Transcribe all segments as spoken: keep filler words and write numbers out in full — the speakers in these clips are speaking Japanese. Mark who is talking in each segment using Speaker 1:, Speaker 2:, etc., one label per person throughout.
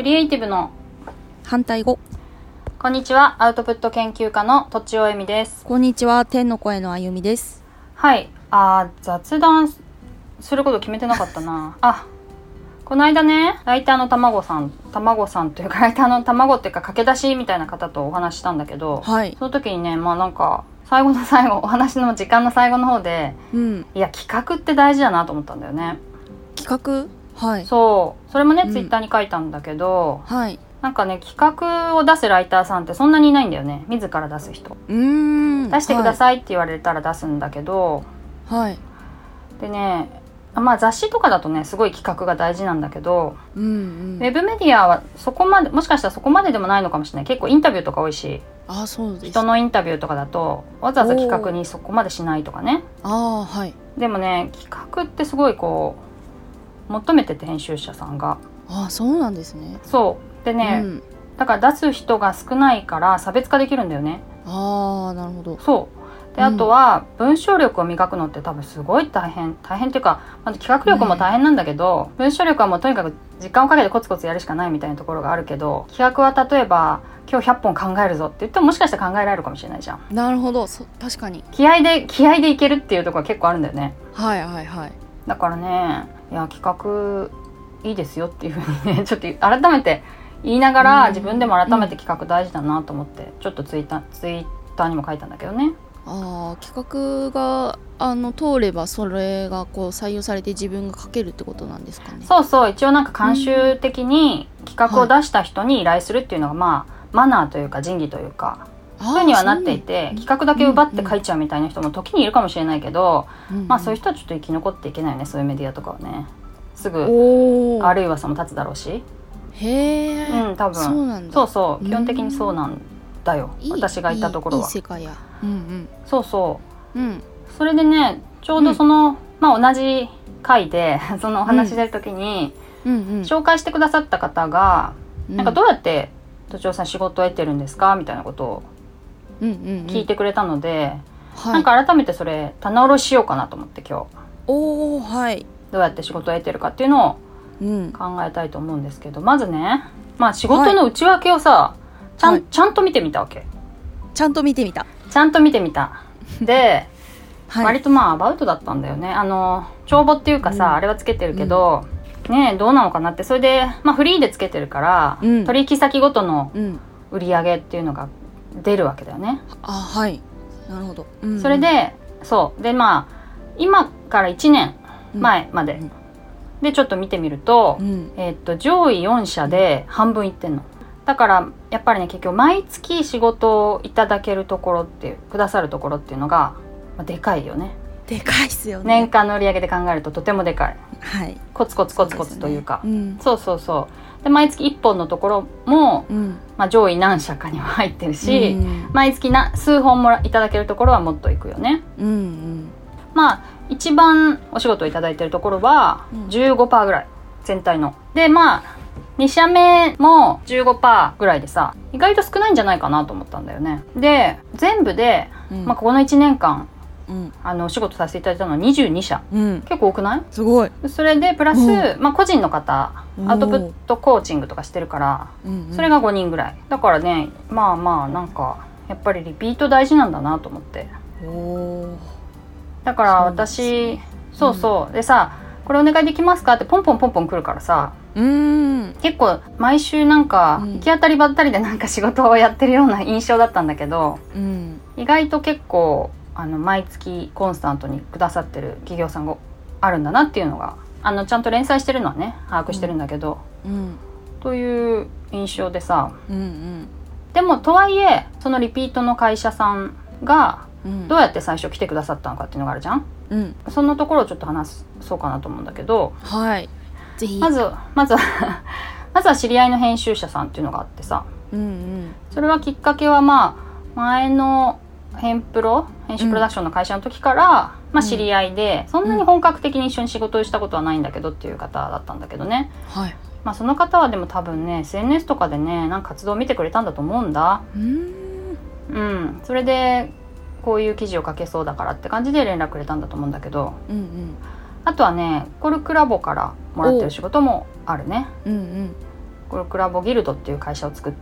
Speaker 1: クリエイティブの
Speaker 2: 反対語。
Speaker 1: こんにちは、アウトプット研究家のとちおえみです。
Speaker 2: こんにちは、天の声のあゆみです。
Speaker 1: はい、あー雑談すること決めてなかったなあ、この間ね、ライターのたまごさんたまごさんというか、ライターのたまごっていうか駆け出しみたいな方とお話したんだけど、
Speaker 2: はい、
Speaker 1: その時にね、まあなんか最後の最後、お話の時間の最後の方で、
Speaker 2: うん、
Speaker 1: いや企画って大事だなと思ったんだよね。
Speaker 2: 企画、はい、
Speaker 1: そうそれもね、
Speaker 2: うん、
Speaker 1: ツイッターに書いたんだけど、
Speaker 2: はい、
Speaker 1: なんかね、企画を出すライターさんってそんなにいないんだよね。自ら出す人、
Speaker 2: うーん、
Speaker 1: 出してくださいって言われたら出すんだけど、
Speaker 2: はい、
Speaker 1: でね、まあ雑誌とかだとねすごい企画が大事なんだけど、
Speaker 2: うんうん、
Speaker 1: ウェブメディアはそこまで、もしかしたらそこまででもないのかもしれない。結構インタビューとか多いし、
Speaker 2: あ、そうです。
Speaker 1: 人のインタビューとかだとわざわざ企画にそこまでしないとかね。
Speaker 2: あ、はい、
Speaker 1: でもね、企画ってすごいこう求めてて、編集者さんが。
Speaker 2: あ、そうなんですね。
Speaker 1: そうでね、うん、だから出す人が少ないから差別化できるんだよね。
Speaker 2: ああ、なるほど。
Speaker 1: そうで、あとは文章力を磨くのって多分すごい大変大変っていうか、まず企画力も大変なんだけど、うん、文章力はもうとにかく時間をかけてコツコツやるしかないみたいなところがあるけど、企画は例えば今日ひゃっぽん考えるぞって言っても、もしかしたら考えられるかもしれないじゃん。
Speaker 2: なるほど、そ確かに
Speaker 1: 気合で気合でいけるっていうところが結構あるんだよね。
Speaker 2: はいはいはい。
Speaker 1: だからね、いや企画いいですよっていうふうにね、ちょっと改めて言いながら、自分でも改めて企画大事だなと思って、ちょっとツイッター、ツイッターにも書いたんだけどね。
Speaker 2: あ、企画があの通ればそれがこう採用されて自分が書けるってことなんですかね。
Speaker 1: そうそう、一応なんか慣習的に企画を出した人に依頼するっていうのが、まあマナーというか仁義というか、そういうふうにはなっていて、企画だけ奪って書いちゃうみたいな人も時にいるかもしれないけど、うんうん、まあそういう人はちょっと生き残っていけないよね。そういうメディアとかはね、すぐあるいはその立つだろうし。
Speaker 2: へえ、
Speaker 1: うん、多分
Speaker 2: そうなんだ。
Speaker 1: そうそう、基本的にそうなんだよ、
Speaker 2: いい
Speaker 1: 私がいたところは。
Speaker 2: いい、いい世界や、うんうん、
Speaker 1: そうそう、
Speaker 2: うん、
Speaker 1: それでね、ちょうどその、うん、まあ同じ回でそのお話ししてる時に、うんうんうん、紹介してくださった方が、うん、なんかどうやって都庁さん仕事を得てるんですかみたいなことを聞いてくれたので、うんうんうん、なんか改めてそれ棚卸ししようかなと思って、今日。
Speaker 2: おー、はい、
Speaker 1: どうやって仕事を得てるかっていうのを考えたいと思うんですけど、まずね、まあ仕事の内訳をさ、はい、ちゃん、ちゃんと見てみたわけ。
Speaker 2: ちゃんと見てみた
Speaker 1: ちゃんと見てみたで、
Speaker 2: はい、
Speaker 1: 割とまあアバウトだったんだよね。あの帳簿っていうかさ、うん、あれはつけてるけど、うん、ね、どうなのかなって。それで、まあ、フリーでつけてるから、うん、取引先ごとの売り上げっていうのが出るわけだよね。
Speaker 2: あ、はい、なるほど、うんうん、
Speaker 1: それで、そうで、まあ今からいちねんまえまで、うんうん、でちょっと見てみると、うん、えー、っと上位よん社で半分いってんの。だからやっぱりね、結局毎月仕事をいただけるところっていう、くださるところっていうのが、まあ、でかいよね。
Speaker 2: でかいっすよね。
Speaker 1: 年間の売り上げで考えるととてもでかい、
Speaker 2: はい、
Speaker 1: コツコツコツコツというか、
Speaker 2: そうですね、うん、
Speaker 1: そうそうそうで、毎月いっぽんのところも、うん、まあ、上位何社かには入ってるし、うん、毎月な数本もいただけるところはもっといくよね、うんうん、まあ一番お仕事をいただいてるところは じゅうごパーセント ぐらい、全体の。で、まあに社目も じゅうごパーセント ぐらいでさ、意外と少ないんじゃないかなと思ったんだよね。で全部で、うん、まあ、ここのいちねんかん、うん、あのお仕事させていただいたのはにじゅうに社、うん、結構多くない？
Speaker 2: すごい。
Speaker 1: それでプラス、うん、まあ、個人の方アウトプットコーチングとかしてるから、うんうん、それがごにんぐらいだからね、まあまあなんかやっぱりリピート大事なんだなと思って。お、だから私、そう、ね、そうそう、うん、でさ、これお願いできますかってポンポンポンポン来るからさ、うーん、結構毎週なんか行き当たりばったりでなんか仕事をやってるような印象だったんだけど、うん、意外と結構あの毎月コンスタントにくださってる企業さんがあるんだなっていうのが、あのちゃんと連載してるのはね把握してるんだけど、うんうん、という印象でさ、うんうん、でもとはいえそのリピートの会社さんがどうやって最初来てくださったのかっていうのがあるじゃん、うん、そんなところをちょっと話そうかなと思うんだけど、
Speaker 2: はい、ぜひ。
Speaker 1: まずまずはまずは知り合いの編集者さんっていうのがあってさ、うんうん、それはきっかけは、まあ前の編プロ編集プロダクションの会社の時から、うん、まあ、知り合いで、そんなに本格的に一緒に仕事をしたことはないんだけどっていう方だったんだけどね、はい、まあ、その方はでも多分ね エスエヌエス とかでねなんか活動を見てくれたんだと思うんだ。うーん、うん、それでこういう記事を書けそうだからって感じで連絡くれたんだと思うんだけど、うんうん、あとはねコルクラボからもらってる仕事もあるね。うんうん、 コルクラボギルドっていう会社を作って、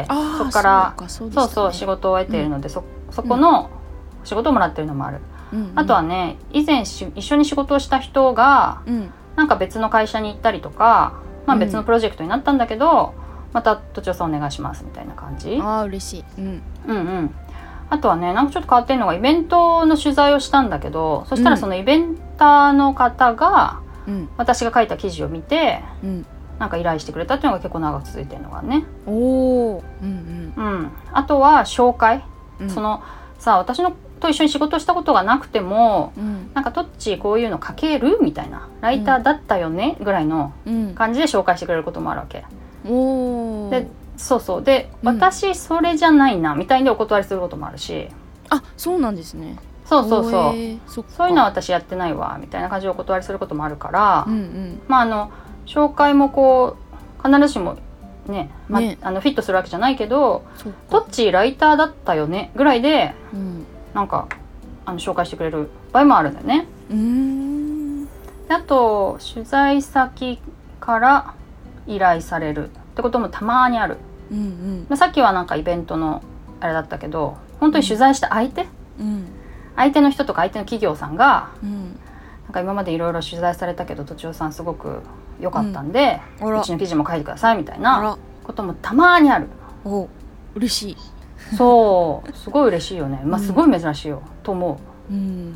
Speaker 2: あ
Speaker 1: そこから
Speaker 2: そう
Speaker 1: そうそう仕事を得ているので、うん、そ, そこの仕事をもらってるのもある、うんうん、あとはね以前し一緒に仕事をした人が、うん、なんか別の会社に行ったりとか、まあ、別のプロジェクトになったんだけど、うん、また都庁さんお願いしますみたいな感じ。
Speaker 2: あー嬉しい、うん、
Speaker 1: うんうんあとはねなんかちょっと変わってるのがイベントの取材をしたんだけど、そしたらそのイベンターの方が、うん、私が書いた記事を見て、うん、なんか依頼してくれたっていうのが結構長く続いてるのがね。
Speaker 2: おー、うんうん
Speaker 1: うん、あとは紹介、うん、そのさ私のと一緒に仕事したことがなくても、うん、なんかトッチこういうの書けるみたいなライターだったよね、うん、ぐらいの感じで紹介してくれることもあるわけ、うん、おでそうそうで、うん、私それじゃないなみたいにお断りすることもあるし。
Speaker 2: あそうなんですね。
Speaker 1: そうそうそう、えー、そ, そういうのは私やってないわみたいな感じでお断りすることもあるから、うんうん、まああの紹介もこう必ずしもね、まねあのフィットするわけじゃないけどトッチーライターだったよねぐらいで、うん、なんかあの紹介してくれる場合もあるんだよね。うーんであと取材先から依頼されるってこともたまにある、うんうんまあ、さっきはなんかイベントのあれだったけど本当に取材した相手、うん、相手の人とか相手の企業さんが、うん、なんか今までいろいろ取材されたけど都庁さんすごく良かったんで、うん、うちの記事も書いてくださいみたいなこともたまにある。
Speaker 2: お嬉しい。
Speaker 1: そうすごい嬉しいよね、まあ、すごい珍しいよ、うん、と思う、うん、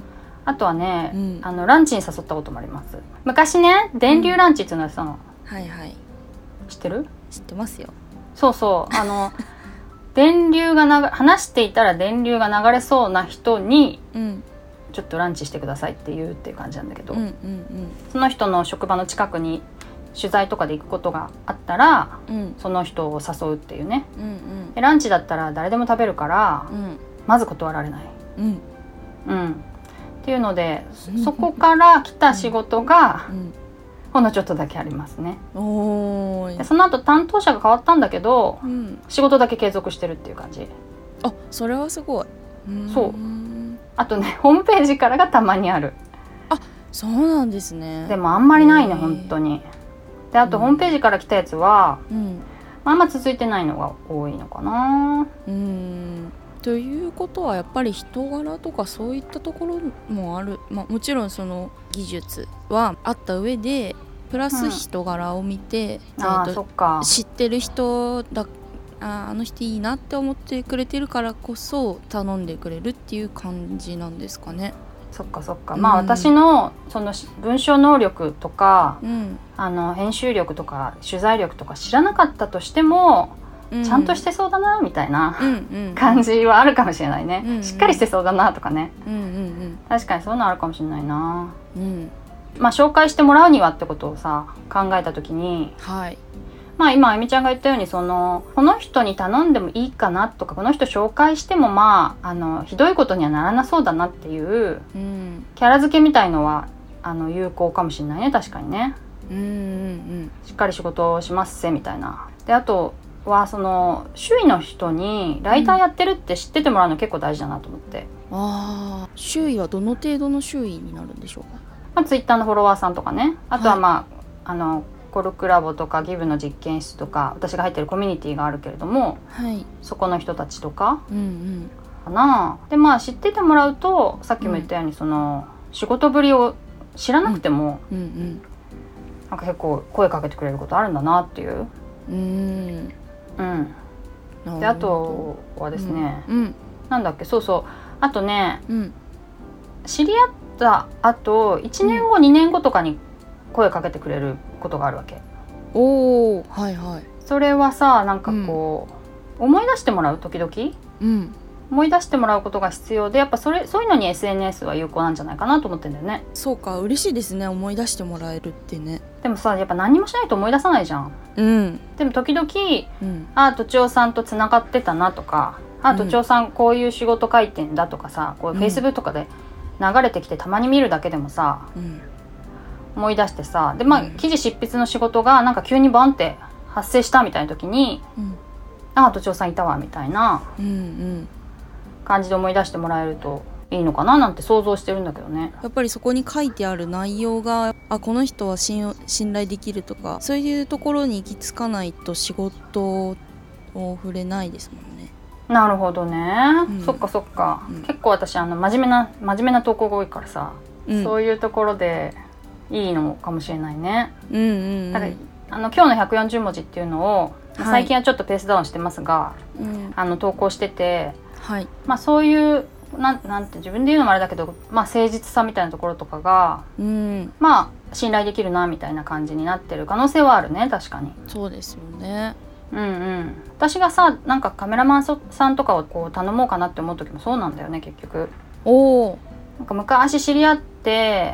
Speaker 1: あとはね、うん、あのランチに誘ったこともあります。昔ね電流ランチっていうのやってたの、うん、はいはい知ってる？
Speaker 2: 知ってますよ。
Speaker 1: そうそうあの電流が流話していたら電流が流れそうな人に、うん、ちょっとランチしてくださいって言うっていう感じなんだけど、うんうんうん、その人の職場の近くに取材とかで行くことがあったら、うん、その人を誘うっていうね、うんうん、でランチだったら誰でも食べるから、うん、まず断られない、うんうん、っていうので、うん、そこから来た仕事が、うん、ほんのちょっとだけありますね。おーい。でその後担当者が変わったんだけど、うん、仕事だけ継続してるっていう感じ。
Speaker 2: あそれはすごい。
Speaker 1: そうあとねホームページからがたまにある。
Speaker 2: あそうなんですね。
Speaker 1: でもあんまりないね本当に。であとホームページから来たやつは、うん、あんま続いてないのが多いのかな。
Speaker 2: うんということはやっぱり人柄とかそういったところもある、まあ、もちろんその技術はあった上でプラス人柄を見て、
Speaker 1: うんえー、とあそっか
Speaker 2: 知ってる人だああの人いいなって思ってくれてるからこそ頼んでくれるっていう感じなんですかね。
Speaker 1: そっかそっか、うん、まあ私のその文章能力とか、うん、あの編集力とか取材力とか知らなかったとしても、うん、ちゃんとしてそうだなみたいな、うん、感じはあるかもしれないね、うんうん、しっかりしてそうだなとかね、うんうんうん、確かにそういうのあるかもしれないな、うんまあ、紹介してもらうにはってことをさ考えた時に、はいまあ、今あゆみちゃんが言ったようにそのこの人に頼んでもいいかなとかこの人紹介してもまあ、あのひどいことにはならなそうだなっていう、うん、キャラ付けみたいのはあの有効かもしれないね確かにね、うんうんうん、しっかり仕事をしますせみたいな。であとはその周囲の人にライターやってるって知っててもらうの結構大事だなと思って、
Speaker 2: うん、あ周囲はどの程度の周囲になるんでしょうか。
Speaker 1: まあ、ツイッターのフォロワーさんとかねあとはまあ、はい、あのコルクラボとかギブの実験室とか私が入ってるコミュニティがあるけれども、はい、そこの人たちとか、うんうん、かな。でまあ知っててもらうとさっきも言ったように、うん、その仕事ぶりを知らなくても、うんうんうん、なんか結構声かけてくれることあるんだなっていう。うんうん、であとはですね、うんうん、なんだっけそうそうあとね、うん、知り合ったあといちねんご、うん、にねんごとかに声かけてくれることがあるわけ。
Speaker 2: おーはいはい。
Speaker 1: それはさなんかこう、うん、思い出してもらう時々、うん、思い出してもらうことが必要でやっぱそれそういうのに エスエヌエス は有効なんじゃないかなと思ってんだよね。
Speaker 2: そうか嬉しいですね思い出してもらえるってね。
Speaker 1: でもさやっぱ何もしないと思い出さないじゃん、うん、でも時々、うん、あとちおさんとつながってたなとかあとちおさんこういう仕事書いてんだとかさこういう Facebook とかで流れてきてたまに見るだけでもさ、うん思い出してさで、まあうん、記事執筆の仕事がなんか急にバンって発生したみたいな時に、うん、ああ都庁さんいたわみたいな感じで思い出してもらえるといいのかななんて想像してるんだけどね。
Speaker 2: やっぱりそこに書いてある内容があこの人は 信, 信頼できるとかそういうところに行き着かないと仕事を触れないですもんね。
Speaker 1: なるほどね、うん、そっかそっか、うん、結構私あの真面目な真面目な投稿が多いからさ、うん、そういうところでいいのかもしれないね。うんうんうん、だからあの今日のひゃくよんじゅうもじっていうのを、はい、最近はちょっとペースダウンしてますが、うん、あの投稿してて、はい、まあそういうな ん, なんて自分で言うのもあれだけど、まあ、誠実さみたいなところとかが、うん、まあ信頼できるなみたいな感じになってる可能性はあるね。確かに
Speaker 2: そうですよね。
Speaker 1: うんうん、私がさなんかカメラマンさんとかをこう頼もうかなって思う時もそうなんだよね結局。おなんか昔知り合って、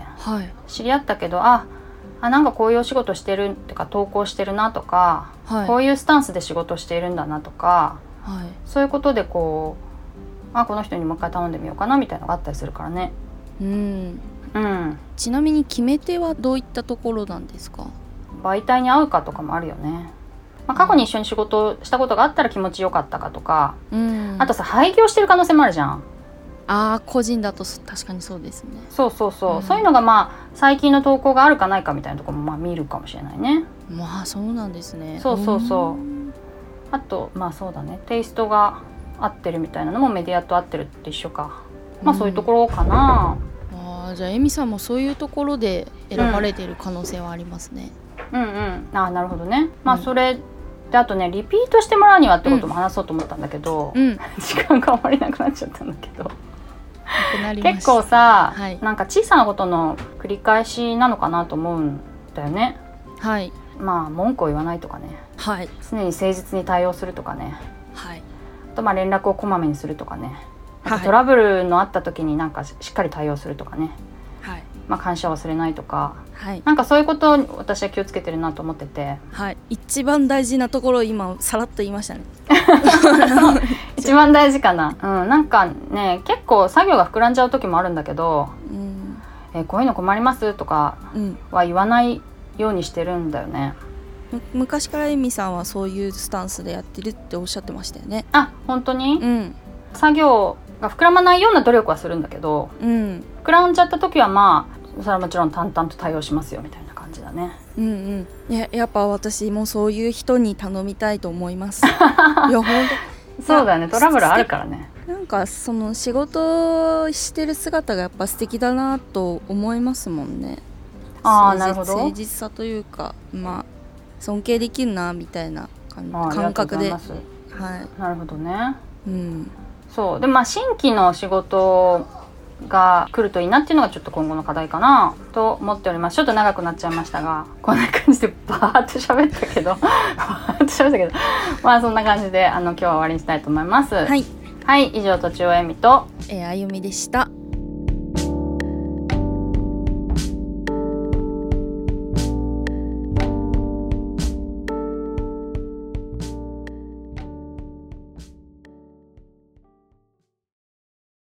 Speaker 1: はい、知り合ったけどああなんかこういうお仕事してるってか投稿してるなとか、はい、こういうスタンスで仕事しているんだなとか、はい、そういうことでこうあこの人にもう一回頼んでみようかなみたいなのがあったりするからね。うん
Speaker 2: うん、ちなみに決め手はどういったところなんですか？
Speaker 1: 媒体に合うかとかもあるよね。まあ、過去に一緒に仕事をしたことがあったら気持ちよかったかとか、うん、あとさ廃業してる可能性もあるじゃん。
Speaker 2: あ個人だと確かにそうですね。
Speaker 1: そうそうそう、うん、そういうのがまあ最近の投稿があるかないかみたいなところもまあ見るかもしれないね。
Speaker 2: まあそうなんですね。
Speaker 1: そうそうそう。あとまあそうだねテイストが合ってるみたいなのもメディアと合ってるって一緒か。まあそういうところかな。
Speaker 2: うん、あじゃあエミさんもそういうところで選ばれている可能性はありますね。
Speaker 1: うん、うんうんあなるほどね。まあそれ、うんであとねリピートしてもらうにはってことも話そうと思ったんだけど、うん、時間があまりなくなっちゃったんだけど結構さ、はい、なんか小さなことの繰り返しなのかなと思うんだよね。はいまあ文句を言わないとかね、はい、常に誠実に対応するとかね、はい、あとまあ連絡をこまめにするとかね、あとトラブルのあった時になんかしっかり対応するとかね、はいまあ、感謝を忘れないとか、はい、なんかそういうことを私は気をつけてるなと思ってて、
Speaker 2: はい、一番大事なところを今さらっと言いましたね
Speaker 1: 一番大事かな、うん、なんかね結構作業が膨らんじゃう時もあるんだけど、うんえー、こういうの困りますとかは言わないようにしてるんだよね、
Speaker 2: うん、昔からエミさんはそういうスタンスでやってるっておっしゃってましたよね。
Speaker 1: あ本当に、うん、作業が膨らまないような努力はするんだけど、うん、膨らんじゃった時はまあそれはもちろん淡々と対応しますよみたいな感じだね。
Speaker 2: うんうんいや、やっぱ私もそういう人に頼みたいと思いますいや本当
Speaker 1: そうだよねトラブルあるからね。
Speaker 2: なんかその仕事してる姿がやっぱ素敵だなと思いますもんね。
Speaker 1: あなるほど
Speaker 2: 誠実さというかまあ尊敬できるなみたいな感覚で。はい、
Speaker 1: なるほどね。うんそうでまあ新規の仕事が来るといいなっていうのがちょっと今後の課題かなと思っております。ちょっと長くなっちゃいましたがこんな感じでバーッと喋ったけどバーッと喋ったけどまあそんな感じであの今日は終わりにしたいと思います。はい、はい、以上とちおえみと
Speaker 2: えー、あゆみでした。